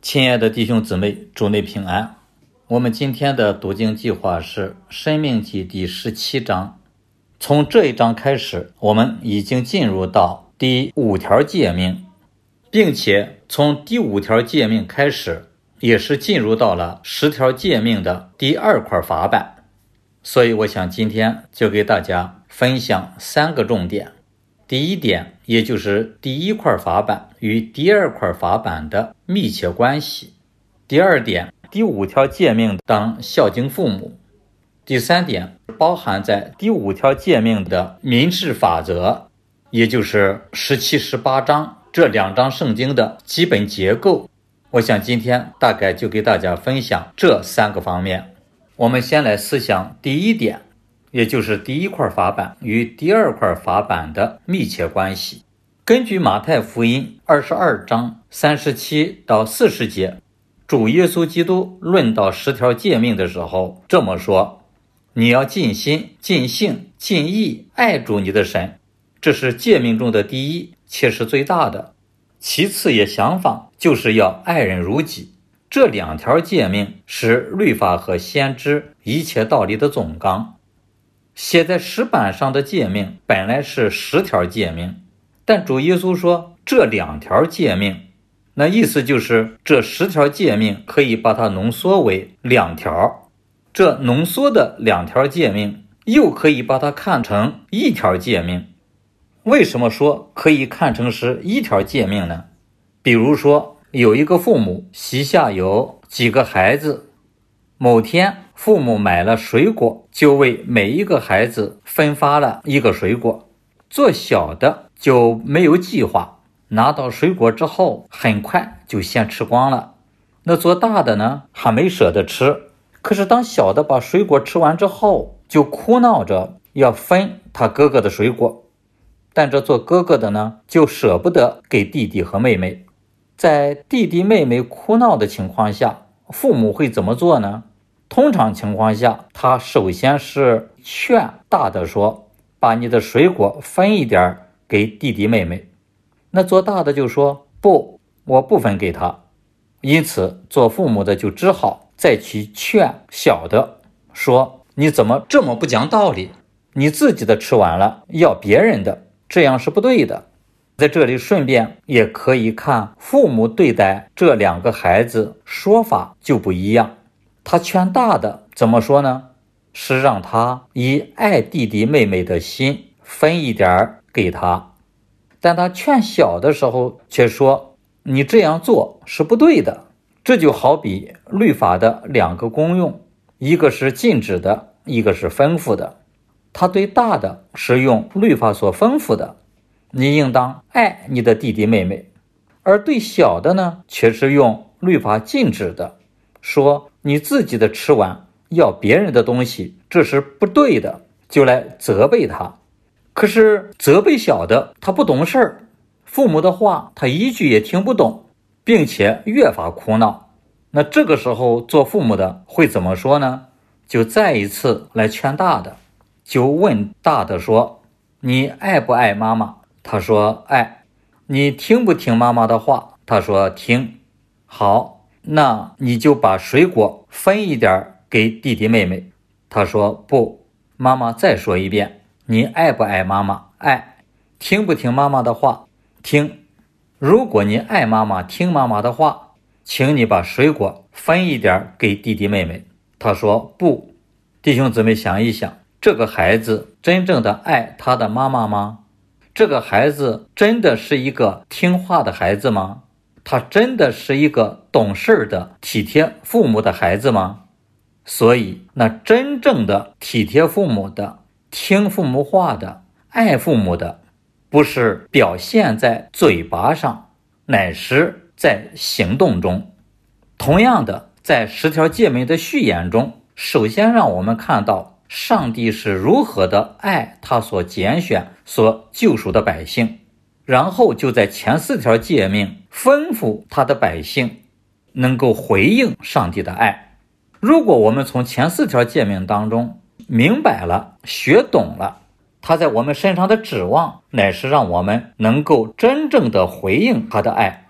亲爱的弟兄姊妹，主内平安。我们今天的读经计划是申命记第17章。从这一章开始，我们已经进入到第5条诫命，并且从第5条诫命开始，也是进入到了10条诫命的第2块法版。所以我想今天就给大家分享3个重点。第一点，也就是第1块法版与第2块法版的密切关系。第二点，第5条诫命当孝敬父母。第三点，包含在第5条诫命的民事法则，也就是17、18章这2章圣经的基本结构。我想今天大概就给大家分享这3个方面。我们先来思想第一点，也就是第1块法版与第2块法版的密切关系。根据马太福音22章37到40节，主耶稣基督论到10条诫命的时候这么说：你要尽心、尽性、尽意爱主你的神，这是诫命中的第一，且是最大的。其次也相仿，就是要爱人如己。这2条诫命是律法和先知一切道理的总纲。写在石板上的诫命本来是10条诫命，但主耶稣说这2条诫命，那意思就是这10条诫命可以把它浓缩为2条，这浓缩的2条诫命又可以把它看成1条诫命。为什么说可以看成是1条诫命呢？比如说有一个父母膝下有几个孩子，某天父母买了水果，就为每一个孩子分发了一个水果。做小的就没有计划，拿到水果之后很快就先吃光了。那做大的呢，还没舍得吃，可是当小的把水果吃完之后，就哭闹着要分他哥哥的水果。但这做哥哥的呢，就舍不得给弟弟和妹妹。在弟弟妹妹哭闹的情况下，父母会怎么做呢？通常情况下，他首先是劝大的说，把你的水果分一点给弟弟妹妹。那做大的就说，不，我不分给他。因此做父母的就只好再去劝小的说，你怎么这么不讲道理，你自己的吃完了要别人的，这样是不对的。在这里顺便也可以看父母对待这2个孩子说法就不一样。他劝大的怎么说呢？是让他以爱弟弟妹妹的心分一点给他。但他劝小的时候却说，你这样做是不对的。这就好比律法的2个功用，一个是禁止的，一个是吩咐的。他对大的是用律法所吩咐的，你应当爱你的弟弟妹妹，而对小的呢，却是用律法禁止的，说你自己的吃完要别人的东西，这是不对的，就来责备他。可是责备小的他不懂事儿，父母的话他一句也听不懂，并且越发哭闹。那这个时候做父母的会怎么说呢？就再一次来劝大的，就问大的说，你爱不爱妈妈？他说爱。你听不听妈妈的话？他说听。好，那你就把水果分一点给弟弟妹妹。他说不。妈妈再说一遍，你爱不爱妈妈？爱。听不听妈妈的话？听。如果你爱妈妈，听妈妈的话，请你把水果分一点给弟弟妹妹。他说不。弟兄姊妹想一想，这个孩子真正的爱他的妈妈吗？这个孩子真的是一个听话的孩子吗？他真的是一个懂事的体贴父母的孩子吗？所以那真正的体贴父母的、听父母话的、爱父母的，不是表现在嘴巴上，乃是在行动中。同样的，在10条诫命的序言中，首先让我们看到上帝是如何的爱他所拣选、所救赎的百姓，然后就在前4条诫命吩咐他的百姓能够回应上帝的爱。如果我们从前4条诫命当中明白了、学懂了，他在我们身上的指望乃是让我们能够真正的回应他的爱，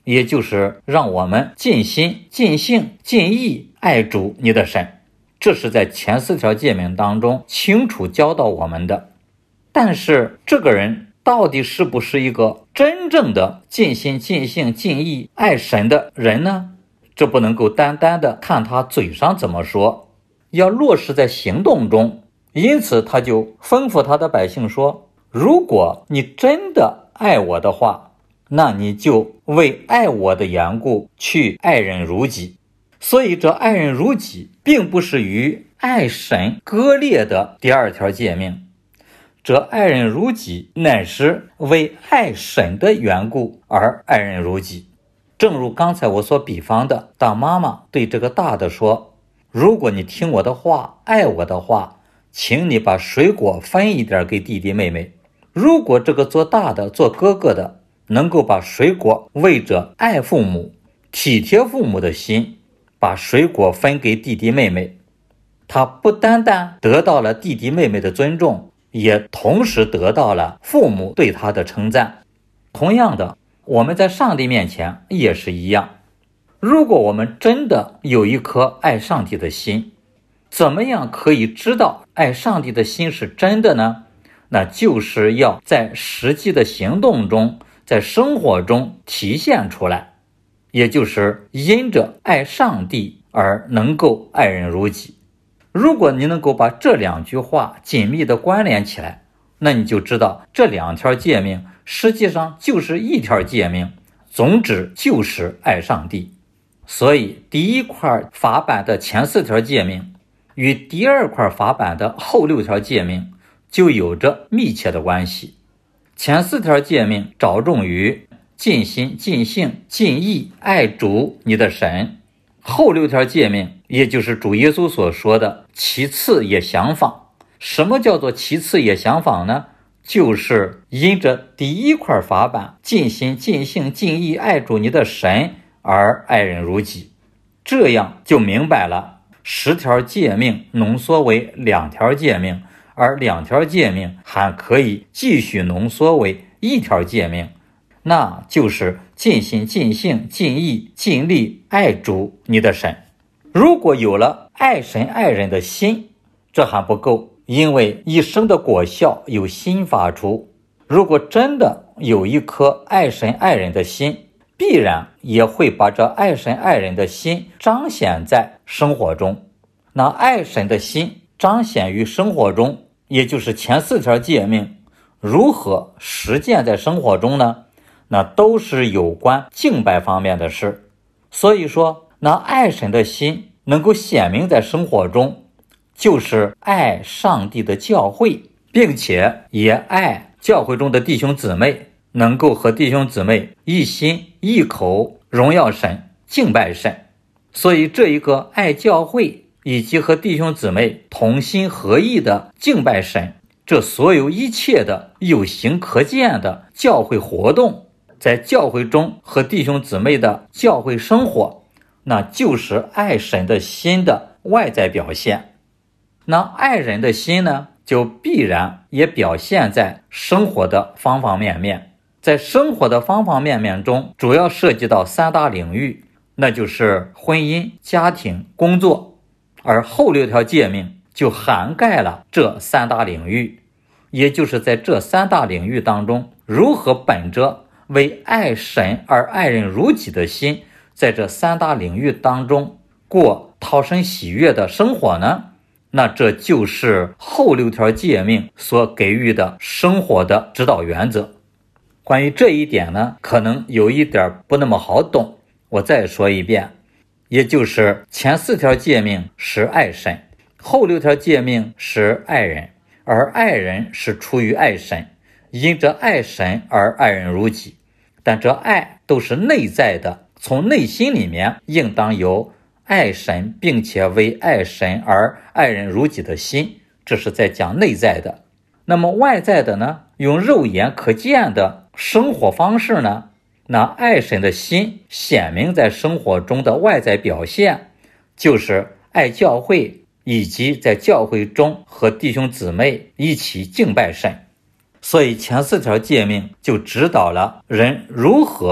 也就是让我们尽心、尽性、尽意爱主你的神。这是在前4条诫命当中清楚教导我们的。但是这个人到底是不是一个真正的尽心、尽性、尽意爱神的人呢？这不能够单单的看他嘴上怎么说，要落实在行动中。因此他就吩咐他的百姓说，如果你真的爱我的话，那你就为爱我的缘故去爱人如己。所以这爱人如己并不是与爱神割裂的第2条诫命，这爱人如己乃是为爱神的缘故而爱人如己。正如刚才我所比方的，当妈妈对这个大的说，如果你听我的话，爱我的话，请你把水果分一点给弟弟妹妹。如果这个做大的做哥哥的能够把水果为着爱父母体贴父母的心把水果分给弟弟妹妹，他不单单得到了弟弟妹妹的尊重，也同时得到了父母对他的称赞。同样的，我们在上帝面前也是一样。如果我们真的有一颗爱上帝的心，怎么样可以知道爱上帝的心是真的呢？那就是要在实际的行动中，在生活中体现出来，也就是因着爱上帝而能够爱人如己。如果你能够把这2句话紧密的关联起来，那你就知道这2条诫命实际上就是1条诫命，总之就是爱上帝。所以第1块法版的前4条诫命与第2块法版的后6条诫命就有着密切的关系。前4条诫命着重于尽心、尽性、尽意爱主你的神，后6条诫命也就是主耶稣所说的其次也相仿。什么叫做其次也相仿呢？就是因着第1块法版尽心、尽性、尽意爱主你的神而爱人如己。这样就明白了10条诫命浓缩为2条诫命，而2条诫命还可以继续浓缩为1条诫命，那就是尽心、尽性、尽意、尽力爱主你的神。如果有了爱神爱人的心，这还不够，因为一生的果效由心发出。如果真的有一颗爱神爱人的心，必然也会把这爱神爱人的心彰显在生活中。那爱神的心彰显于生活中，也就是前4条诫命如何实践在生活中呢？那都是有关敬拜方面的事。所以说，那爱神的心能够显明在生活中，就是爱上帝的教会，并且也爱教会中的弟兄姊妹，能够和弟兄姊妹一心一口荣耀神、敬拜神。所以这一个爱教会以及和弟兄姊妹同心合意的敬拜神，这所有一切的有形可见的教会活动，在教会中和弟兄姊妹的教会生活，那就是爱神的心的外在表现。那爱人的心呢，就必然也表现在生活的方方面面。在生活的方方面面中，主要涉及到3大领域，那就是婚姻、家庭、工作。而后6条诫命就涵盖了这3大领域，也就是在这3大领域当中，如何本着为爱神而爱人如己的心，在这3大领域当中过讨神喜悦的生活呢？那这就是后6条诫命所给予的生活的指导原则。关于这一点呢，可能有一点不那么好懂，我再说一遍，也就是前4条诫命是爱神，后6条诫命是爱人，而爱人是出于爱神，因着爱神而爱人如己。但这爱都是内在的，从内心里面应当有爱神并且为爱神而爱人如己的心，这是在讲内在的。那么外在的呢，用肉眼可见的生活方式呢，那爱神的心显明在生活中的外在表现，就是爱教会以及在教会中和弟兄姊妹一起敬拜神。所以前4条诫命就指导了人如何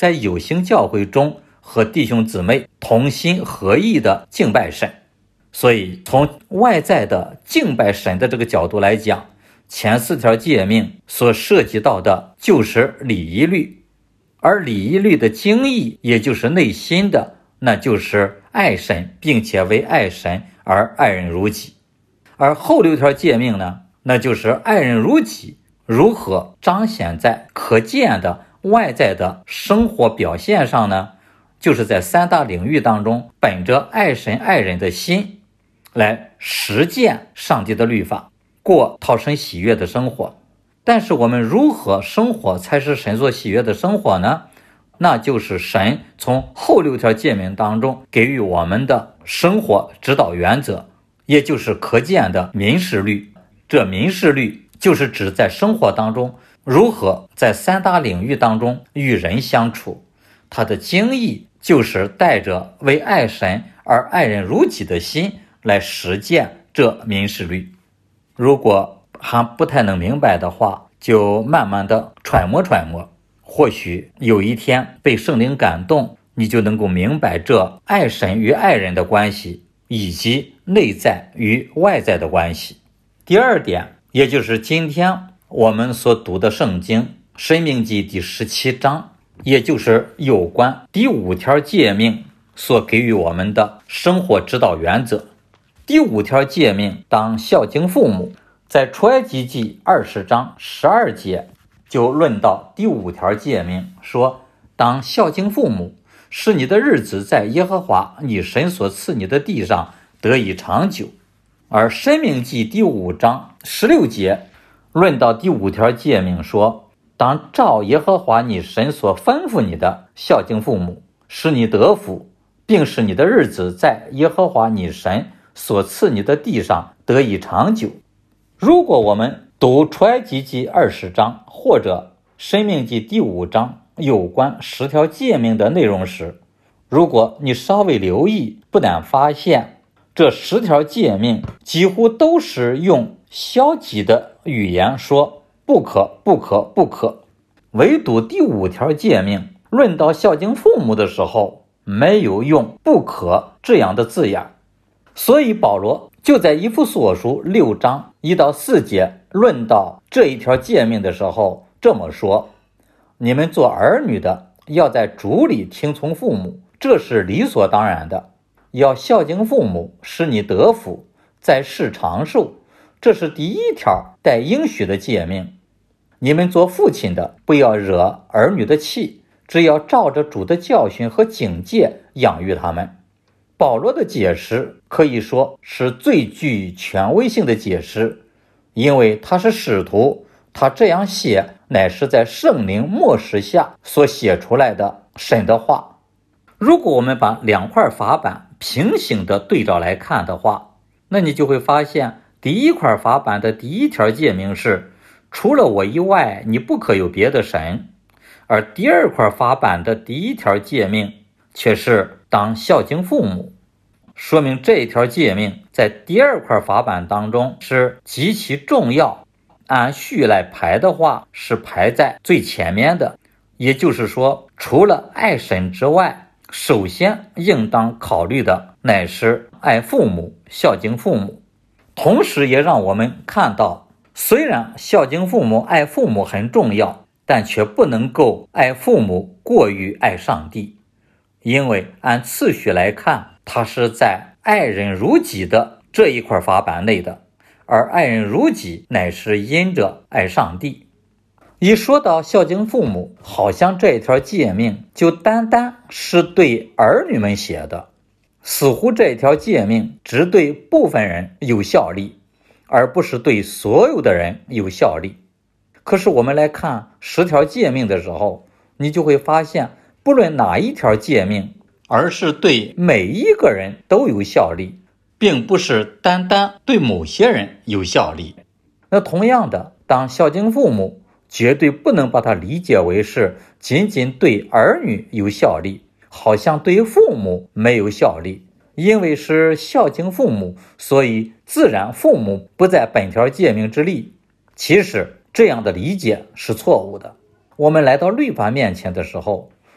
在有形教会中和弟兄姊妹同心合意的敬拜神。所以从外在的敬拜神的这个角度来讲，前4条诫命所涉及到的就是礼仪律，而礼仪律的精义，也就是内心的，那就是爱神，并且为爱神而爱人如己。而后6条诫命呢，那就是爱人如己如何彰显在可见的外在的生活表现上呢？就是在3大领域当中，本着爱神爱人的心来实践上帝的律法，过讨神喜悦的生活。但是我们如何生活才是神所喜悦的生活呢？那就是神从后6条诫命当中给予我们的生活指导原则，也就是可见的民事律。这民事律就是指在生活当中如何在3大领域当中与人相处，它的精义就是带着为爱神而爱人如己的心来实践这民事律。如果还不太能明白的话，就慢慢的揣摩揣摩，或许有一天被圣灵感动，你就能够明白这爱神与爱人的关系，以及内在与外在的关系。第2点，也就是今天我们所读的圣经申命记第17章，也就是有关第5条诫命所给予我们的生活指导原则。第5条诫命，当孝敬父母，在出埃及记20章12节就论到第5条诫命，说当孝敬父母，使你的日子在耶和华你神所赐你的地上得以长久。而申命记第5章16节论到第5条诫命，说当照耶和华你神所吩咐你的孝敬父母，使你得福，并使你的日子在耶和华你神所赐你的地上得以长久。如果我们读出埃及记20章或者申命记第5章有关10条诫命的内容时，如果你稍微留意，不难发现这10条诫命几乎都是用消极的语言说不可不可不可，唯独第5条诫命论到孝敬父母的时候，没有用不可这样的字眼。所以保罗就在以弗所书6章1到4节论到这一条诫命的时候这么说，你们做儿女的要在主里听从父母，这是理所当然的，要孝敬父母，使你得福，在世长寿，这是第1条带应许的诫命。你们做父亲的不要惹儿女的气，只要照着主的教训和警戒养育他们。保罗的解释可以说是最具权威性的解释，因为他是使徒，他这样写乃是在圣灵默示下所写出来的神的话。如果我们把2块法板平行的对照来看的话，那你就会发现第1块法板的第1条诫命是除了我以外你不可有别的神，而第2块法板的第1条诫命却是当孝敬父母，说明这一条诫命在第2块法板当中是极其重要，按序来排的话是排在最前面的。也就是说，除了爱神之外，首先应当考虑的乃是爱父母，孝敬父母。同时也让我们看到，虽然孝敬父母爱父母很重要，但却不能够爱父母过于爱上帝，因为按次序来看，它是在爱人如己的这一块法板内的，而爱人如己乃是因着爱上帝。一说到孝敬父母，好像这一条诫命就单单是对儿女们写的，似乎这条诫命只对部分人有效力，而不是对所有的人有效力。可是我们来看10条诫命的时候，你就会发现不论哪一条诫命，而是对每一个人都有效力，并不是单单对某些人有效力。那同样的，当孝敬父母绝对不能把它理解为是仅仅对儿女有效力，好像对父母没有效力，因为是孝敬父母，所以自然父母不在本条诫命之例。其实这样的理解是错误的。我们来到律法面前的时候，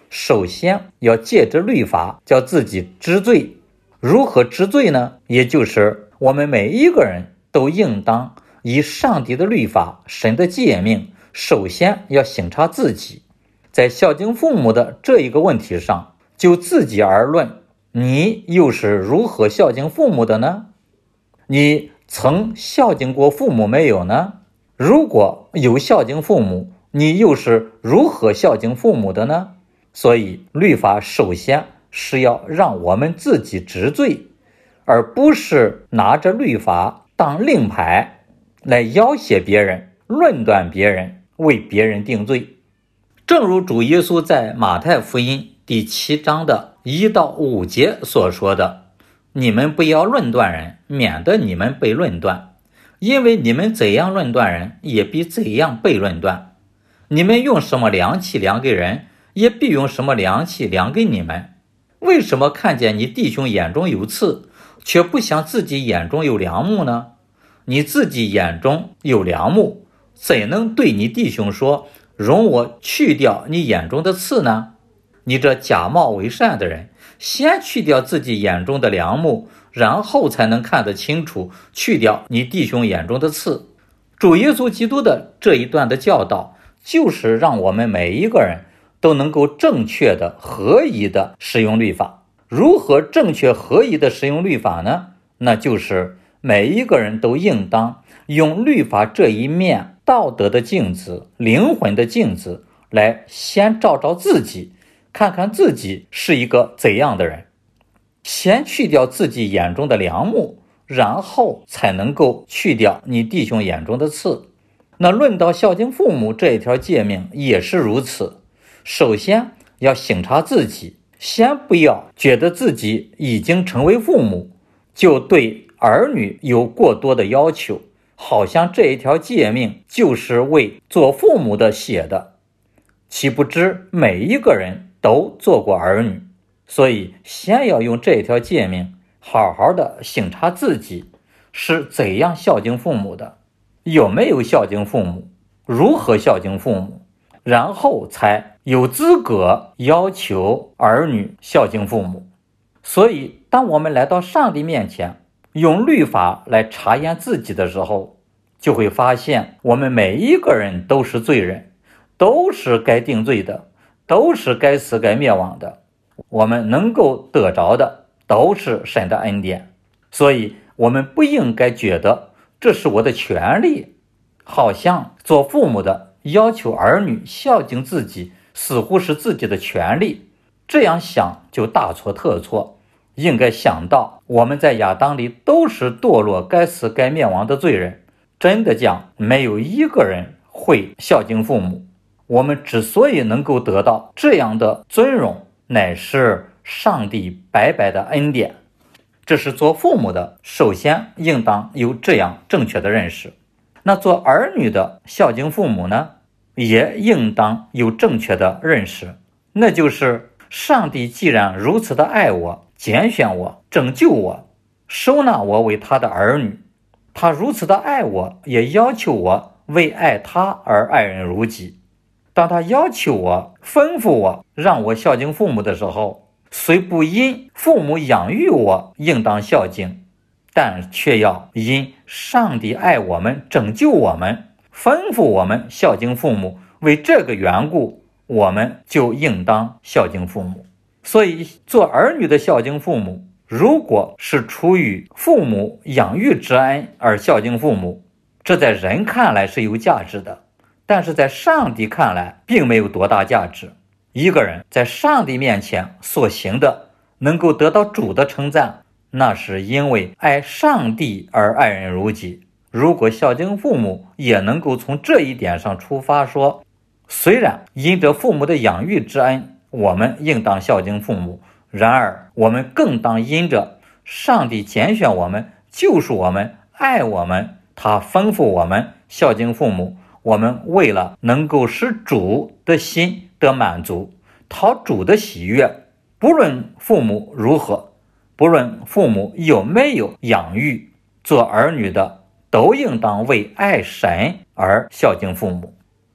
首先要借着律法叫自己知罪。如何知罪呢？也就是我们每一个人都应当以上帝的律法、神的诫命，首先要省察自己。在孝敬父母的这一个问题上，就自己而论，你又是如何孝敬父母的呢？你曾孝敬过父母没有呢？如果有孝敬父母，你又是如何孝敬父母的呢？所以律法首先是要让我们自己知罪，而不是拿着律法当令牌来要挟别人、论断别人、为别人定罪。正如主耶稣在马太福音第7章的1到5节所说的，你们不要论断人，免得你们被论断，因为你们怎样论断人，也必怎样被论断。你们用什么量器量给人，也必用什么量器量给你们。为什么看见你弟兄眼中有刺，却不想自己眼中有梁木呢？你自己眼中有梁木，怎能对你弟兄说，容我去掉你眼中的刺呢？你这假冒为善的人，先去掉自己眼中的梁木，然后才能看得清楚，去掉你弟兄眼中的刺。主耶稣基督的这一段的教导，就是让我们每一个人都能够正确的、合宜的使用律法。如何正确合宜的使用律法呢？那就是每一个人都应当用律法这一面道德的镜子、灵魂的镜子来先照照自己，看看自己是一个怎样的人。先去掉自己眼中的梁木，然后才能够去掉你弟兄眼中的刺。那论到孝敬父母这一条诫命也是如此，首先要省察自己，先不要觉得自己已经成为父母，就对儿女有过多的要求，好像这一条诫命就是为做父母的写的。岂不知每一个人都做过儿女，所以先要用这条诫命好好的省察自己是怎样孝敬父母的，有没有孝敬父母，如何孝敬父母，然后才有资格要求儿女孝敬父母。所以当我们来到上帝面前，用律法来查验自己的时候，就会发现我们每一个人都是罪人，都是该定罪的，都是该死该灭亡的。我们能够得着的都是神的恩典，所以我们不应该觉得这是我的权利，好像做父母的要求儿女孝敬自己似乎是自己的权利。这样想就大错特错，应该想到我们在亚当里都是堕落该死该灭亡的罪人，真的讲没有一个人会孝敬父母。我们之所以能够得到这样的尊荣，乃是上帝白白的恩典。这是做父母的首先应当有这样正确的认识。那做儿女的孝敬父母呢，也应当有正确的认识，那就是上帝既然如此的爱我，拣选我，拯救我，收纳我为他的儿女，他如此的爱我，也要求我为爱他而爱人如己。当他要求我、吩咐我让我孝敬父母的时候，虽不因父母养育我应当孝敬，但却要因上帝爱我们、拯救我们、吩咐我们孝敬父母，为这个缘故，我们就应当孝敬父母。所以做儿女的孝敬父母，如果是出于父母养育之恩而孝敬父母，这在人看来是有价值的，但是在上帝看来并没有多大价值。一个人在上帝面前所行的能够得到主的称赞，那是因为爱上帝而爱人如己。如果孝敬父母也能够从这一点上出发说，虽然因着父母的养育之恩，我们应当孝敬父母，然而我们更当因着上帝拣选我们、救赎我们、爱我们，他吩咐我们孝敬父母，我们为了能够使主的心得满足，讨主的喜悦，不论父母如何，不论父母有没有养育，做儿女的都应当为爱神而孝敬父母。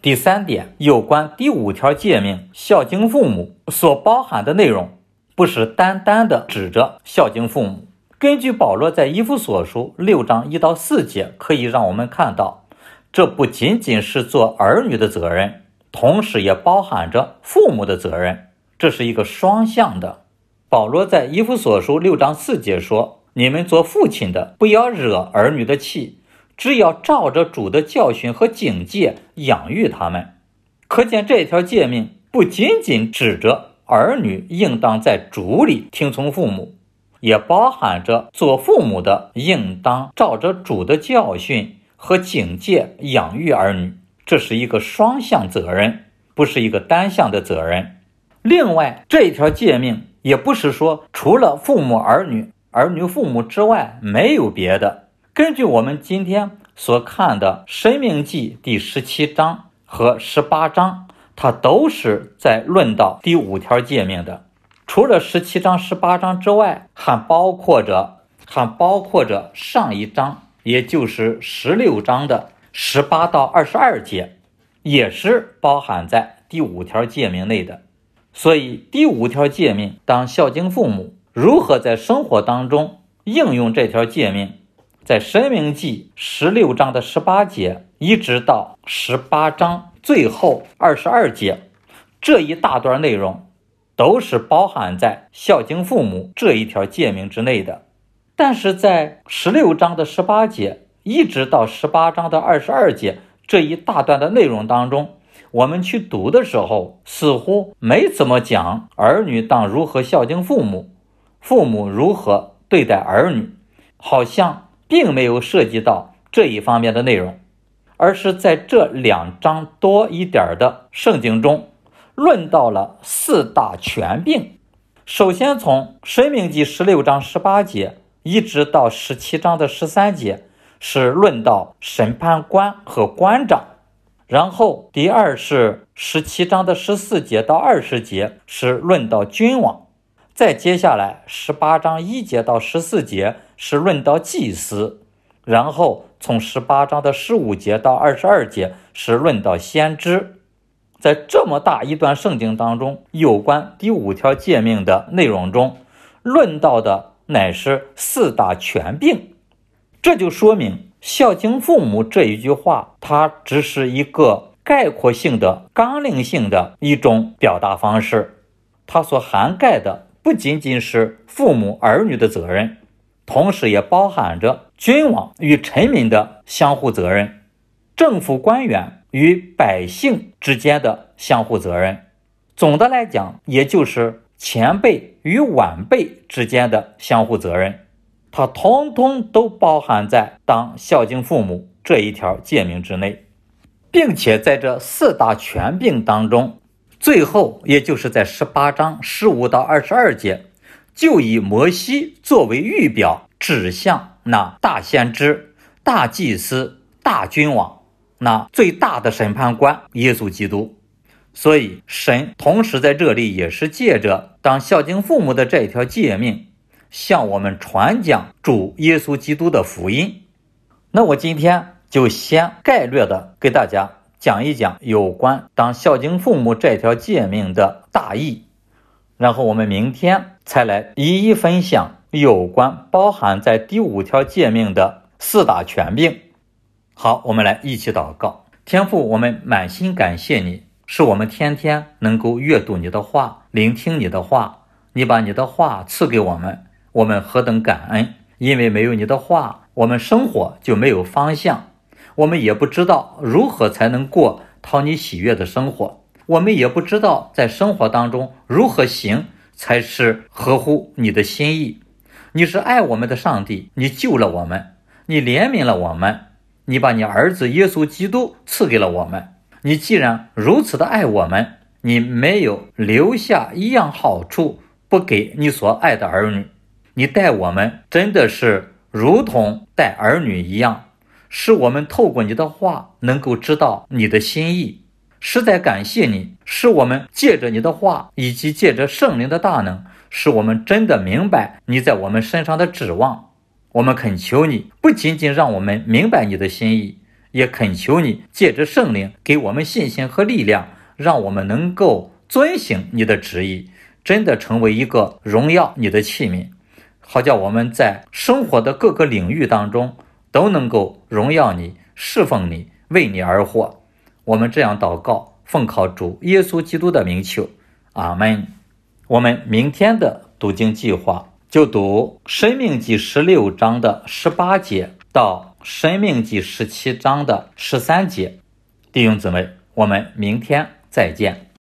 第3点，有关第5条诫命孝敬父母所包含的内容，不是单单的指着孝敬父母。根据保罗在以弗所书6章1到4节，可以让我们看到，这不仅仅是做儿女的责任，同时也包含着父母的责任，这是一个双向的。保罗在以弗所书6章4节说，你们做父亲的，不要惹儿女的气，只要照着主的教训和警戒养育他们。可见这条诫命不仅仅指着儿女应当在主里听从父母，也包含着做父母的应当照着主的教训和警戒养育儿女。这是一个双向责任，不是一个单向的责任。另外，这条诫命也不是说除了父母儿女父母之外没有别的。根据我们今天所看的申命记第17章和18章，它都是在论到第5条诫命的。除了17章18章之外，还包括着上一章，也就是16章的18到22节，也是包含在第5条诫命内的。所以第5条诫命当孝敬父母，如何在生活当中应用这条诫命，在申命记16章的18节一直到18章最后22节，这一大段内容都是包含在孝敬父母这一条诫命之内的。但是在16章的18节一直到18章的22节这一大段的内容当中，我们去读的时候似乎没怎么讲儿女当如何孝敬父母，父母如何对待儿女，好像并没有涉及到这一方面的内容，而是在这2章多一点的圣经中论到了4大权柄。首先从申命记16章18节一直到17章的13节是论到审判官和官长，然后第二是17章的14节到20节是论到君王，再接下来18章1节到14节是论到祭司，然后从18章的15节到22节是论到先知。在这么大一段圣经当中，有关第5条诫命的内容中论到的乃是4大权柄。这就说明孝敬父母这一句话，它只是一个概括性的纲领性的一种表达方式，它所涵盖的不仅仅是父母儿女的责任，同时也包含着君王与臣民的相互责任，政府官员与百姓之间的相互责任，总的来讲也就是前辈与晚辈之间的相互责任，它统统都包含在当孝敬父母这一条诫命之内。并且在这4大权柄当中，最后也就是在18章15到22节，就以摩西作为预表，指向那大先知、大祭司、大君王，那最大的审判官耶稣基督。所以神同时在这里也是借着当孝敬父母的这条诫命，向我们传讲主耶稣基督的福音。那我今天就先概略的给大家讲一讲有关当孝敬父母这条诫命的大意，然后我们明天才来一一分享有关包含在第5条诫命的4大权柄。好，我们来一起祷告。天父，我们满心感谢你，是我们天天能够阅读你的话，聆听你的话，你把你的话赐给我们，我们何等感恩。因为没有你的话，我们生活就没有方向，我们也不知道如何才能过讨你喜悦的生活，我们也不知道在生活当中如何行才是合乎你的心意。你是爱我们的上帝，你救了我们，你怜悯了我们，你把你儿子耶稣基督赐给了我们。你既然如此的爱我们，你没有留下一样好处不给你所爱的儿女，你待我们真的是如同待儿女一样，使我们透过你的话能够知道你的心意。实在感谢你，使我们借着你的话以及借着圣灵的大能，使我们真的明白你在我们身上的指望。我们恳求你不仅仅让我们明白你的心意， 也恳求你借着圣灵给我们信心和力量，让我们能够遵行你的旨意，真的成为一个荣耀你的器皿，好叫我们在生活的各个领域当中都能够荣耀你，侍奉你，为你而活。我们这样祷告，奉靠主耶稣基督的名求，阿们。我们明天的读经计划就读申命记16章的18节到申命记17章的13节。弟兄姊妹，我们明天再见。